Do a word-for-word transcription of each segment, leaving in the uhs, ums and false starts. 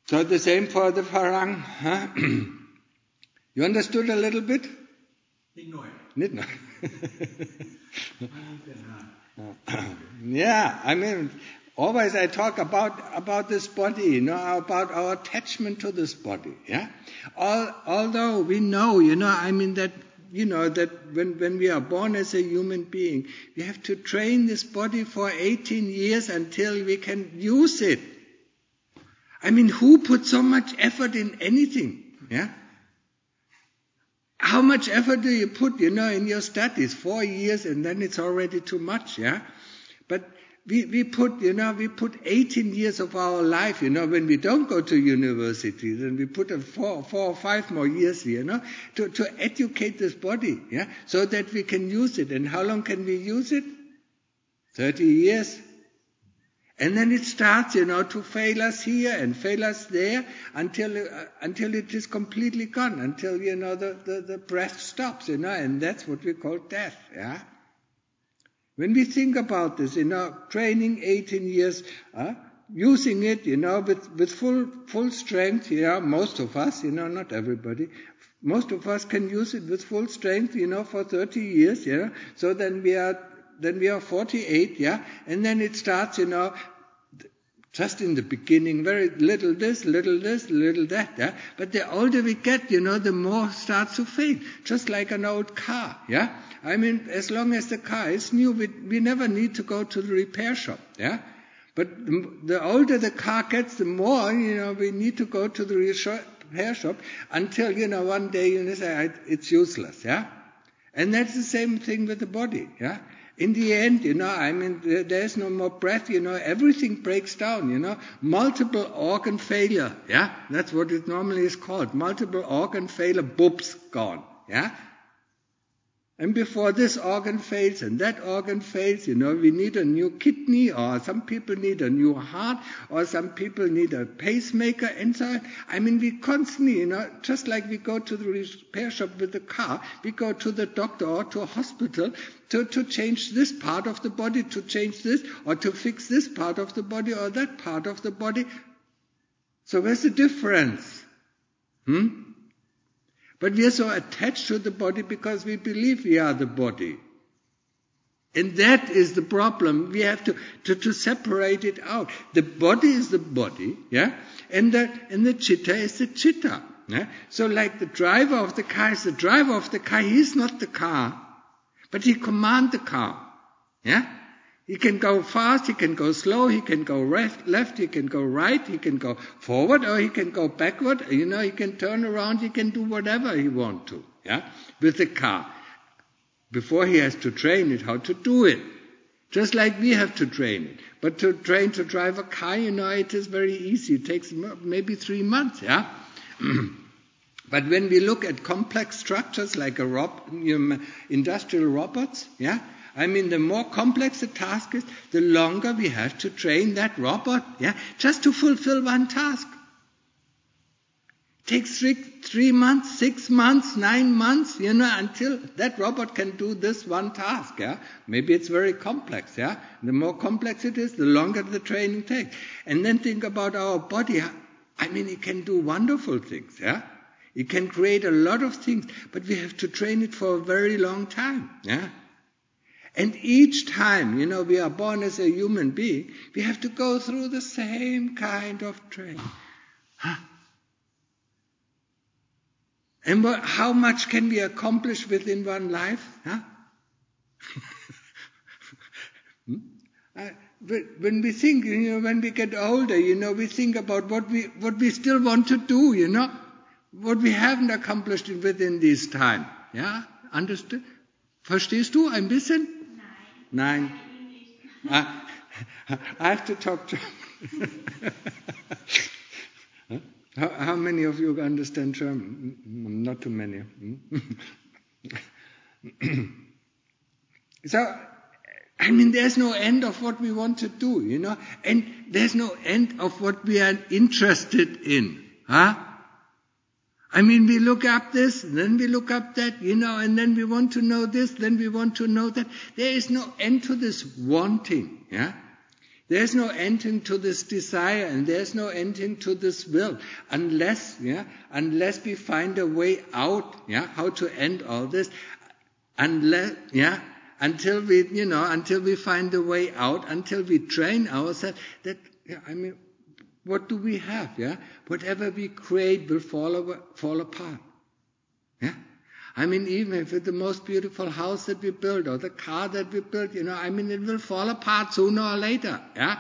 So the same for the Farang. Huh? You understood a little bit? นิดหน่อยนิดหน่อย Yeah, I mean, always I talk about about this body, you know, about our attachment to this body. Yeah, All, although we know, you know, I mean that, you know, that when when we are born as a human being, we have to train this body for eighteen years until we can use it. I mean, who put so much effort in anything? Yeah. How much effort do you put, you know, in your studies? Four years and then it's already too much, yeah? But we, we put, you know, we put eighteen years of our life, you know, when we don't go to university, then we put a four, four or five more years, you know, to, to educate this body, yeah? So that we can use it. And how long can we use it? thirty years. And then it starts, you know, to fail us here and fail us there until uh, until it is completely gone, until, you know, the, the, the breath stops, you know, and that's what we call death, yeah? When we think about this, you know, training eighteen years, uh, using it, you know, with, with full full strength, you know, most of us, you know, not everybody, most of us can use it with full strength, you know, for thirty years, you know, so then we are Then we are forty-eight, yeah? And then it starts, you know, just in the beginning, very little this, little this, little that, yeah? But the older we get, you know, the more starts to fade. Just like an old car, yeah? I mean, as long as the car is new, we, we never need to go to the repair shop, yeah? But the, the older the car gets, the more, you know, we need to go to the repair shop until, you know, one day you know, say, it's useless, yeah? And that's the same thing with the body, yeah? In the end, you know, I mean, there's no more breath, you know, everything breaks down, you know, multiple organ failure, yeah, that's what it normally is called, multiple organ failure, boobs gone, yeah. And before this organ fails and that organ fails, you know, we need a new kidney, or some people need a new heart, or some people need a pacemaker and so on. I mean, we constantly, you know, just like we go to the repair shop with the car, we go to the doctor or to a hospital to, to change this part of the body, to change this, or to fix this part of the body or that part of the body. So where's the difference? Hmm? But we are so attached to the body because we believe we are the body. And that is the problem. We have to, to, to separate it out. The body is the body, yeah? And the, and the chitta is the chitta. Yeah? So like the driver of the car is the driver of the car, he's not the car. But he commands the car. Yeah? He can go fast, he can go slow, he can go left, left, he can go right, he can go forward, or he can go backward. You know, he can turn around, he can do whatever he wants to, yeah, with the car. Before he has to train it, how to do it. Just like we have to train it. But to train to drive a car, you know, it is very easy. It takes maybe three months, yeah. But when we look at complex structures like a rob, you know, industrial robots, yeah, I mean, the more complex the task is, the longer we have to train that robot, yeah, just to fulfill one task. It takes three, three months, six months, nine months, you know, until that robot can do this one task, yeah. Maybe it's very complex, yeah. The more complex it is, the longer the training takes. And then think about our body. I mean, it can do wonderful things, yeah. It can create a lot of things, but we have to train it for a very long time, yeah. And each time, you know, we are born as a human being, we have to go through the same kind of training. Huh? And what, how much can we accomplish within one life? Huh? hmm? uh, when we think, you know, when we get older, you know, we think about what we what we still want to do, you know, what we haven't accomplished within this time. Yeah, understood? Verstehst du ein bisschen? Nein. I, I have to talk to. how, how many of you understand German? Not too many. So, I mean, there's no end of what we want to do, you know, and there's no end of what we are interested in, huh? I mean, we look up this, then we look up that, you know, and then we want to know this, then we want to know that. There is no end to this wanting, yeah? There's no ending to this desire, and there's no ending to this will, unless, yeah, unless we find a way out, yeah, how to end all this, unless, yeah, until we, you know, until we find a way out, until we train ourselves. That, yeah, I mean, what do we have, yeah? Whatever we create will fall over, fall apart, yeah. I mean, even if it's the most beautiful house that we build or the car that we build, you know, I mean, it will fall apart sooner or later, yeah?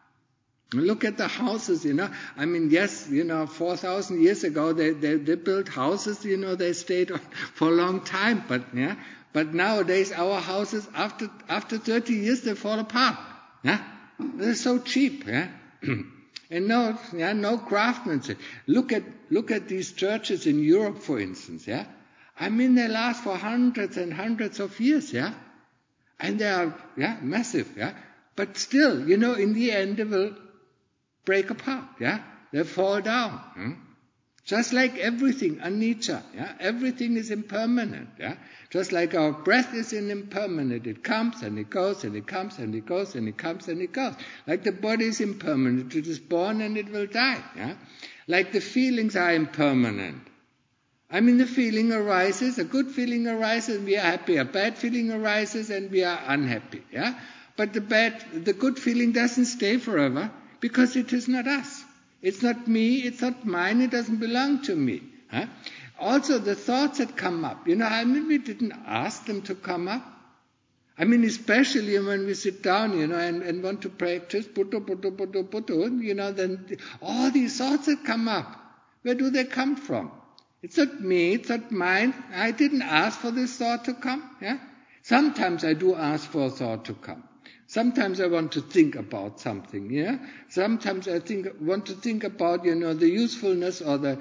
Look at the houses, you know. I mean, yes, you know, four thousand years ago, they, they, they built houses, you know, they stayed on for a long time, but, yeah? But nowadays, our houses, after, after thirty years, they fall apart, yeah? They're so cheap, yeah? And no, yeah, no craftsmanship. Look at, look at these churches in Europe, for instance, yeah? I mean, they last for hundreds and hundreds of years, yeah? And they are, yeah, massive, yeah? But still, you know, in the end, they will break apart, yeah? They fall down. Hmm? Just like everything, anicca, yeah? Everything is impermanent, yeah? Just like our breath is impermanent. It comes and it goes and it comes and it goes and it comes and it goes. Like the body is impermanent. It is born and it will die, yeah? Like the feelings are impermanent. I mean, the feeling arises, a good feeling arises and we are happy. A bad feeling arises and we are unhappy, yeah? But the bad, the good feeling doesn't stay forever because it is not us. It's not me, it's not mine, it doesn't belong to me. Huh? Also, the thoughts that come up, you know, I mean, we didn't ask them to come up. I mean, especially when we sit down, you know, and, and want to practice, Buddha, Buddha, Buddha, Buddha, you know, then all these thoughts that come up, where do they come from? It's not me, it's not mine. I didn't ask for this thought to come. Yeah? Sometimes I do ask for a thought to come. Sometimes I want to think about something. Yeah? Sometimes I think want to think about, you know, the usefulness or the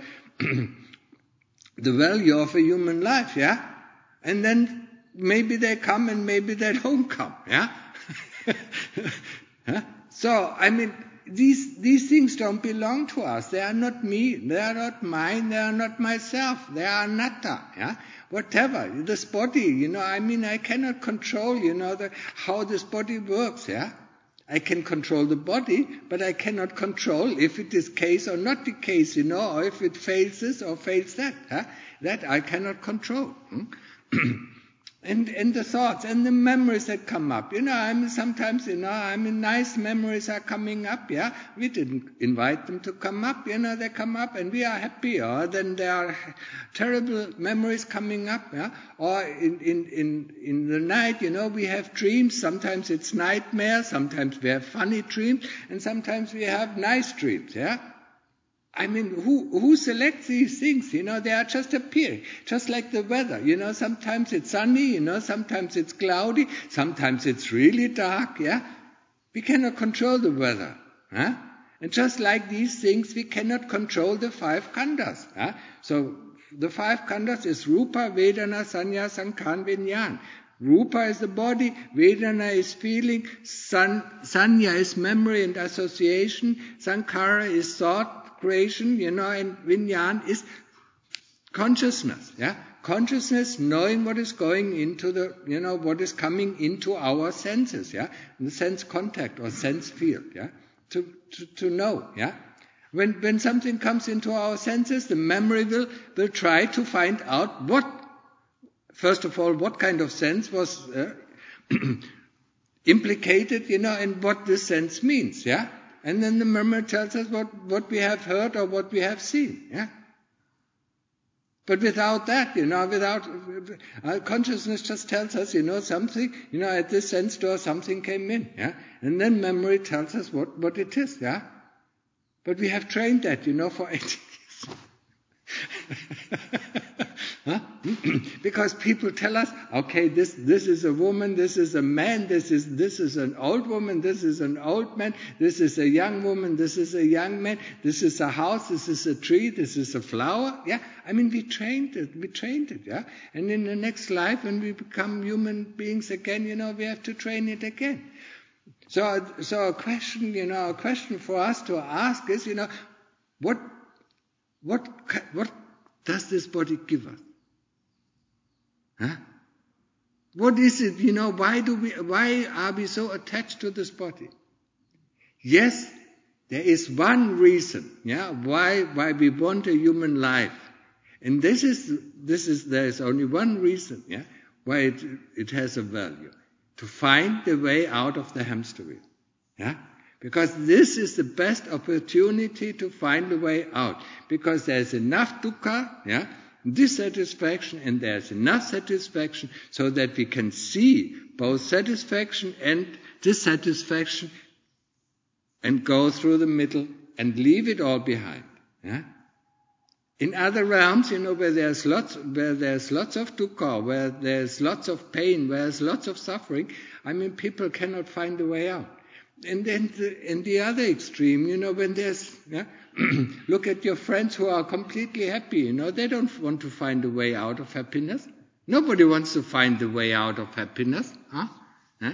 the value of a human life. Yeah? And then maybe they come and maybe they don't come. Yeah? Huh? So I mean, These these things don't belong to us. They are not me. They are not mine. They are not myself. They are anatta. Yeah, whatever. This body, you know. I mean, I cannot control, you know, the, how this body works. Yeah, I can control the body, but I cannot control if it is case or not the case, you know, or if it fails this or fails that. Huh? That I cannot control. Hmm? And, and the thoughts and the memories that come up. You know, I mean, sometimes, you know, I mean, nice memories are coming up, yeah. We didn't invite them to come up, you know, they come up and we are happy. Or then there are terrible memories coming up, yeah. Or in, in, in, in the night, you know, we have dreams. Sometimes it's nightmares, sometimes we have funny dreams, and sometimes we have nice dreams, yeah. I mean, who who selects these things? You know, they are just appearing, just like the weather. You know, sometimes it's sunny, you know, sometimes it's cloudy, sometimes it's really dark, yeah? We cannot control the weather, huh? And just like these things, we cannot control the five khandhas, huh? So, the five khandhas is Rupa, Vedana, Sanya, Sankhara, Vijnana. Rupa is the body, Vedana is feeling, san, Sanya is memory and association, Sankhara is thought, creation, you know, and Vijnana is consciousness, yeah? Consciousness, knowing what is going into the, you know, what is coming into our senses, yeah? The sense contact or sense field, yeah? To, to, to know, yeah? When, when something comes into our senses, the memory will, will try to find out what, first of all, what kind of sense was uh, implicated, you know, and what this sense means, yeah? And then the memory tells us what, what we have heard or what we have seen. Yeah? But without that, you know, without uh, consciousness just tells us, you know, something, you know, at this sense door something came in. Yeah? And then memory tells us what, what it is. Yeah? But we have trained that, you know, for eighteen years. Huh? Because people tell us, okay, this this is a woman, this is a man, this is this is an old woman, this is an old man, this is a young woman, this is a young man, this is a house, this is a tree, this is a flower. Yeah, I mean, we trained it, we trained it. Yeah, and in the next life, when we become human beings again, you know, we have to train it again. So, so a question, you know, a question for us to ask is, you know, what what what does this body give us? Huh? What is it, you know, why do we, why are we so attached to this body? yes, there is one reason, yeah, why why we want a human life. And this is this is there is only one reason, yeah, why it it has a value. To find the way out of the hamster wheel. Yeah? Because this is the best opportunity to find a way out. Because there's enough dukkha, yeah, dissatisfaction, and there's enough satisfaction so that we can see both satisfaction and dissatisfaction and go through the middle and leave it all behind. Yeah? In other realms, you know, where there's lots, where there's lots of dukkha, where there's lots of pain, where there's lots of suffering, I mean, people cannot find a way out. And then the, in the other extreme, you know, when there's, yeah, look at your friends who are completely happy, you know, they don't want to find a way out of happiness. Nobody wants to find the way out of happiness, huh? huh?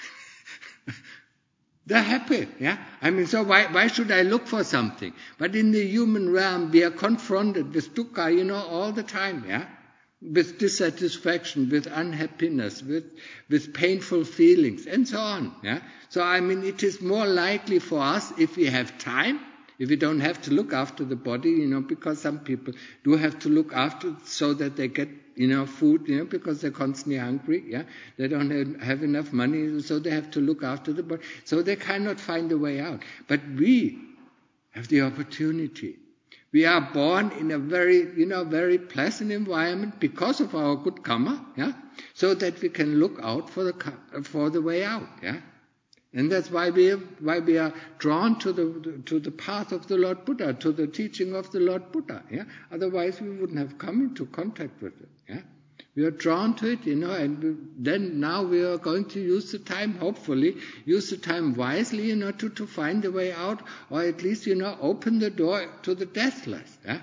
They're happy, yeah? I mean, so why why should I look for something? But in the human realm, we are confronted with dukkha, you know, all the time, yeah? With dissatisfaction, with unhappiness, with with painful feelings, and so on, yeah? So, I mean, it is more likely for us, if we have time, if we don't have to look after the body, you know, because some people do have to look after so that they get, you know, food, you know, because they're constantly hungry, yeah. They don't have, have enough money, so they have to look after the body. So they cannot find a way out. But we have the opportunity. We are born in a very, you know, very pleasant environment because of our good karma, yeah, so that we can look out for the for the way out, yeah. And that's why we why we are drawn to the to the path of the Lord Buddha, to the teaching of the Lord Buddha. Yeah, otherwise we wouldn't have come into contact with it. Yeah, we are drawn to it, you know, and we, then now we are going to use the time, hopefully, use the time wisely, you know, to to find a way out, or at least, you know, open the door to the deathless. Yeah,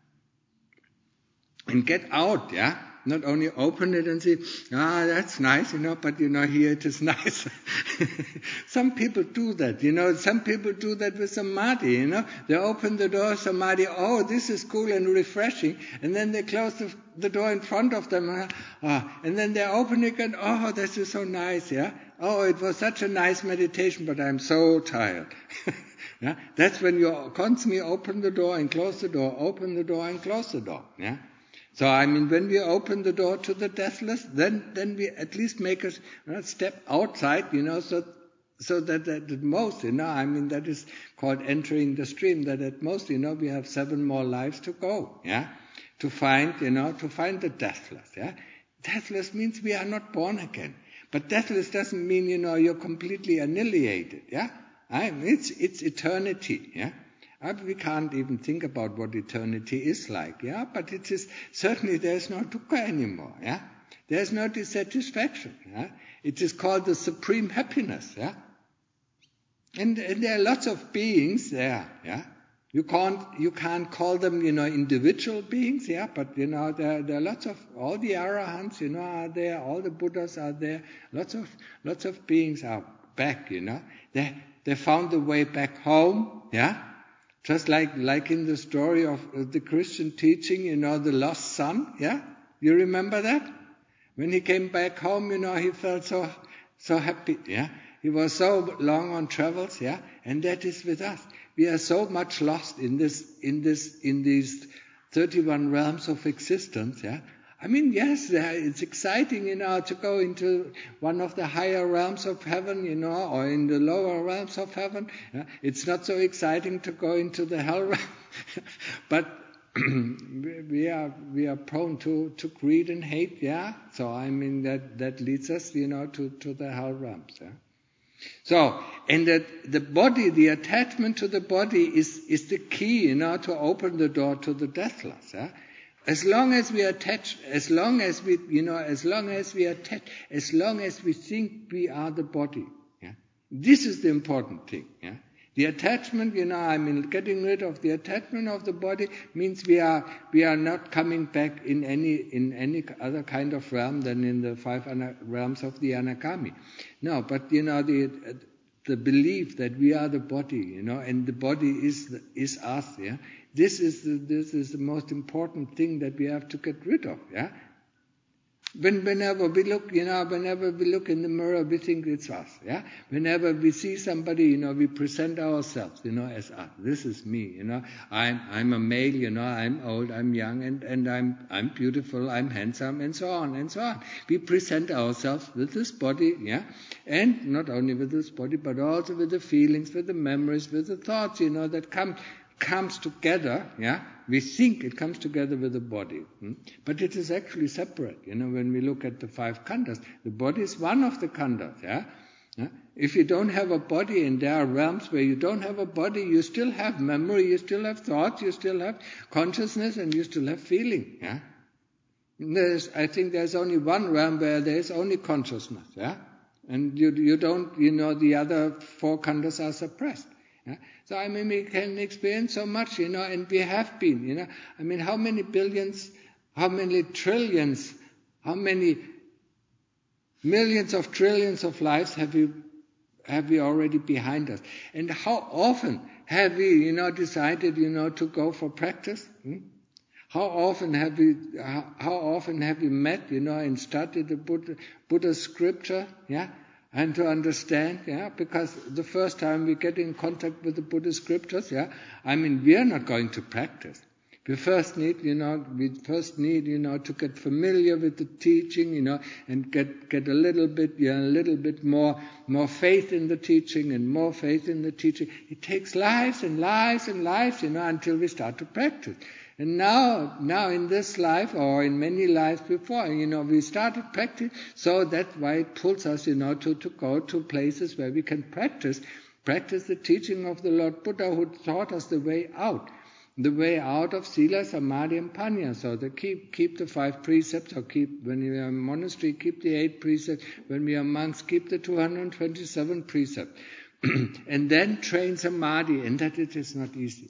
and get out. Yeah. Not only open it and say, ah, that's nice, you know, but, you know, here it is nice. Some people do that, you know. Some people do that with samadhi, you know. They open the door of samadhi, oh, this is cool and refreshing. And then they close the, the door in front of them. Ah, and then they open it again, oh, this is so nice, yeah. Oh, it was such a nice meditation, but I'm so tired. Yeah, that's when you constantly open the door and close the door, open the door and close the door, yeah. So, I mean, when we open the door to the deathless, then, then we at least make a you know, step outside, you know, so, so that, that at most, you know, I mean, that is called entering the stream, that at most, you know, we have seven more lives to go, yeah, to find, you know, to find the deathless, yeah. Deathless means we are not born again. But deathless doesn't mean, you know, you're completely annihilated, yeah. I mean, it's, it's eternity, yeah. We can't even think about what eternity is like, yeah, but it is, certainly there's no dukkha anymore, yeah. There's no dissatisfaction, yeah. It is called the supreme happiness, yeah. And, and there are lots of beings there, yeah. You can't, you can't call them, you know, individual beings, yeah, but, you know, there, there are lots of, all the arahants, you know, are there, all the Buddhas are there, lots of, lots of beings are back, you know. They, they found the way back home, yeah. Just like, like in the story of the Christian teaching, you know, the lost son, yeah? You remember that? When he came back home, you know, he felt so, so happy, yeah? He was so long on travels, yeah? And that is with us. We are so much lost in this, in this, in these thirty-one realms of existence, yeah? I mean, yes, it's exciting, you know, to go into one of the higher realms of heaven, you know, or in the lower realms of heaven. Yeah? It's not so exciting to go into the hell realm. But we are we are prone to, to greed and hate, yeah. So I mean that, that leads us, you know, to, to the hell realms. Yeah? So, and that the body, the attachment to the body is, is the key, you know, to open the door to the deathless. Yeah? As long as we attach, as long as we, you know, as long as we attach, as long as we think we are the body, yeah, this is the important thing, yeah. The attachment, you know, I mean, getting rid of the attachment of the body means we are, we are not coming back in any, in any other kind of realm than in the five ana- realms of the Anagami. No, but, you know, the, the belief that we are the body, you know, and the body is, the, is us, yeah. This is the, this is the most important thing that we have to get rid of, yeah. When, whenever we look, you know, whenever we look in the mirror, we think it's us, yeah? Whenever we see somebody, you know, we present ourselves, you know, as us. This is me, you know. I'm, I'm a male, you know, I'm old, I'm young, and, and I'm, I'm beautiful, I'm handsome, and so on, and so on. We present ourselves with this body, yeah? And not only with this body, but also with the feelings, with the memories, with the thoughts, you know, that come, comes together, yeah? We think it comes together with the body. Hmm? But it is actually separate. You know, when we look at the five khandhas, the body is one of the khandhas. Yeah? Yeah? If you don't have a body, and there are realms where you don't have a body, you still have memory, you still have thoughts, you still have consciousness, and you still have feeling. Yeah? There's, I think there's only one realm where there is only consciousness. Yeah? And you, you don't, you know, the other four khandhas are suppressed. Yeah? So I mean, we can experience so much, you know, and we have been, you know. I mean, how many billions, how many trillions, how many millions of trillions of lives have we have we already behind us? And how often have we, you know, decided, you know, to go for practice? Hmm? How often have we, how, how often have we met, you know, and studied the Buddha, Buddha's scripture, yeah? And to understand, yeah, because the first time we get in contact with the Buddhist scriptures, yeah, I mean, we are not going to practice. We first need, you know, we first need, you know, to get familiar with the teaching, you know, and get get a little bit, yeah, a little bit more more faith in the teaching and more faith in the teaching. It takes lives and lives and lives, you know, until we start to practice. And now, now in this life or in many lives before, you know, we started practice, so that's why it pulls us, you know, to, to go to places where we can practice, practice the teaching of the Lord Buddha, who taught us the way out, the way out of Sila, Samadhi and Panya. So to keep, keep the five precepts, or keep, when we are in a monastery, keep the eight precepts, when we are monks, keep the two hundred twenty-seven precepts. And then train Samadhi, and that it is not easy.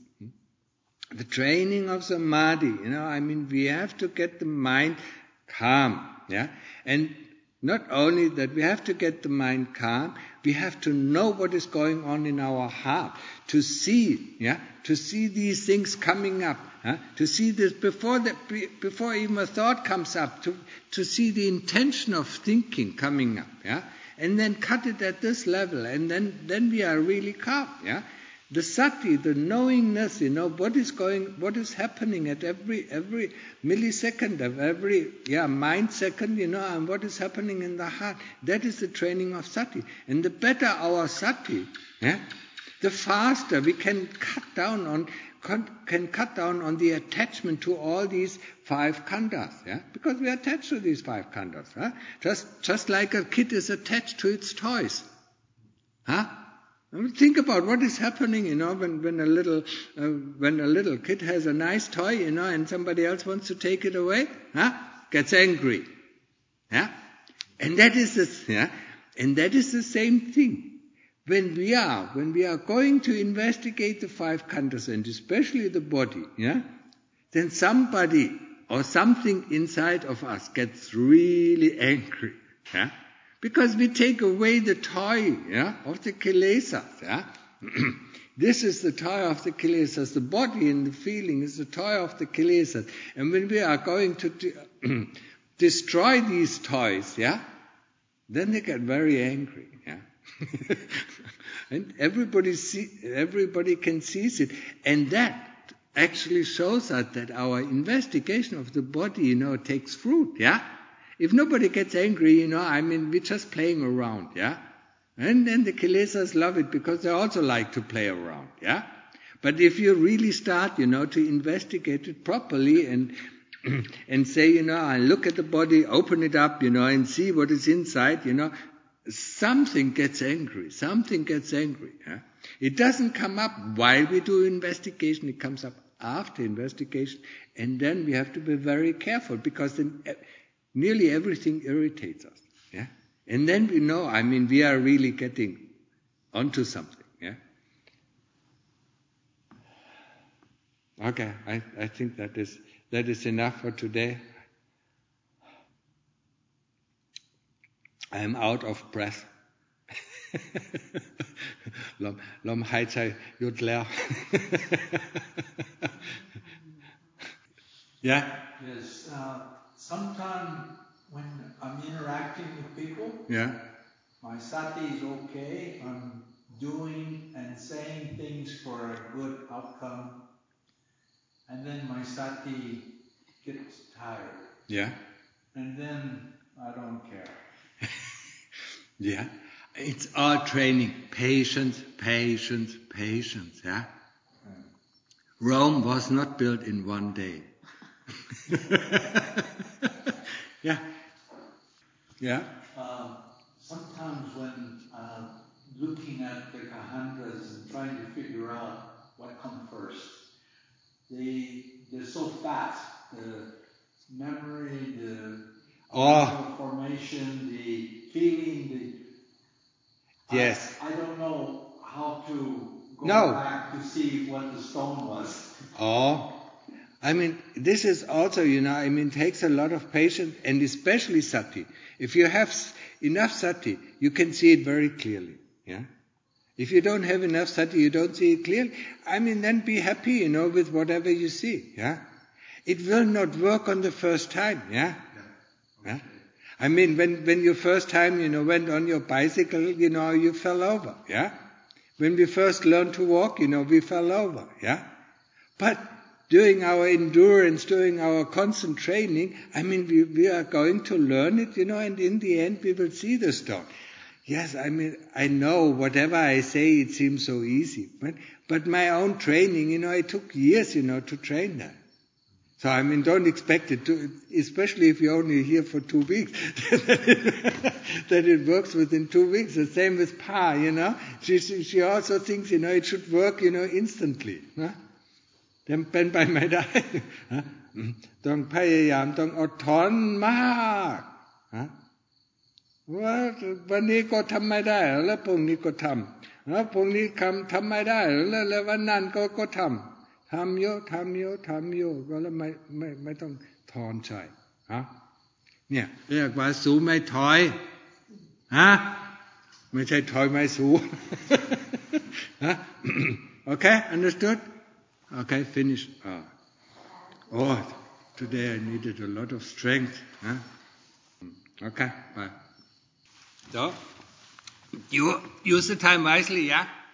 The training of Samadhi, you know, I mean, we have to get the mind calm, yeah? And not only that, we have to get the mind calm, we have to know what is going on in our heart, to see, yeah, to see these things coming up, huh? To see this before the, before even a thought comes up, to, to see the intention of thinking coming up, yeah? And then cut it at this level, and then, then we are really calm, yeah? The sati, the knowingness, you know, what is going, what is happening at every every millisecond of every yeah mind second, you know, and what is happening in the heart. That is the training of sati. And the better our sati, yeah, the faster we can cut down on can cut down on the attachment to all these five khandhas, yeah, because we are attached to these five khandhas, huh? Just just like a kid is attached to its toys, huh? Think about what is happening, you know, when, when a little uh, when a little kid has a nice toy, you know, and somebody else wants to take it away, huh? Gets angry, yeah. And that is this, yeah, and that is the same thing. When we are when we are going to investigate the five khandhas, and especially the body, yeah, then somebody or something inside of us gets really angry, yeah. Because we take away the toy, yeah, of the kilesas, yeah. This is the toy of the kilesas. The body and the feeling is the toy of the kilesas. And when we are going to de- destroy these toys, yeah, then they get very angry, yeah. And everybody see, everybody can seize it, and that actually shows us that our investigation of the body, you know, takes fruit, yeah. If nobody gets angry, you know, I mean, we're just playing around, yeah? And then the kilesas love it because they also like to play around, yeah? But if you really start, you know, to investigate it properly and and say, you know, I look at the body, open it up, you know, and see what is inside, you know, something gets angry, something gets angry, yeah? It doesn't come up while we do investigation, it comes up after investigation, and then we have to be very careful, because then nearly everything irritates us, yeah? And then we know, I mean, we are really getting onto something, yeah? Okay, I, I think that is that is enough for today. I am out of breath. ลมลมหายใจหยุดแล้ว Yeah? Yes, uh, sometime when I'm interacting with people, yeah, my sati is okay. I'm doing and saying things for a good outcome. And then my sati gets tired. yeah, And then I don't care. yeah. It's all training. Patience, patience, patience, yeah? Rome was not built in one day. Yeah. Yeah. Uh, sometimes when uh, looking at the Kahandras and trying to figure out what comes first, they, they're so fast. The memory, the Oh. formation, the feeling, the... Yes. I, I don't know how to go no. back to see what the stone was. Oh. I mean, this is also, you know, I mean, takes a lot of patience and especially sati. If you have enough sati, you can see it very clearly. Yeah. If you don't have enough sati, you don't see it clearly. I mean, then be happy, you know, with whatever you see. Yeah. It will not work on the first time. Yeah. Yeah. Okay. I mean, when when you first time, you know, went on your bicycle, you know, you fell over. Yeah. When we first learned to walk, you know, we fell over. Yeah. But during our endurance, during our constant training, I mean, we, we are going to learn it, you know, and in the end we will see the stone. Yes, I mean, I know whatever I say, it seems so easy. But, but my own training, you know, it took years, you know, to train that. So, I mean, don't expect it to, especially if you're only here for two weeks, that it works within two weeks. The same with Pa, you know. She, she also thinks, you know, it should work, you know, instantly. Huh? เป็นไปไม่ได้ต้องพยายามต้องอดทนมากว่าวันนี้ก็ทำไม่ได้แล้วพรุ่งนี้ก็ทำแล้วพรุ่งนี้ทำทำไม่ได้แล้วแล้ววันนั้นก็ก็ทำทำเยอะทำเยอะทำเยอะก็แล้วไม่ไม่ไม่ต้องถอนใจฮะเนี่ยเรียกว่าสูไม่ถอยฮะไม่ใช่ถอยไม่สูฮะ Okay, understood? Okay, finished. Oh. oh, today I needed a lot of strength. Huh? Okay, bye. So, you use the time wisely, yeah?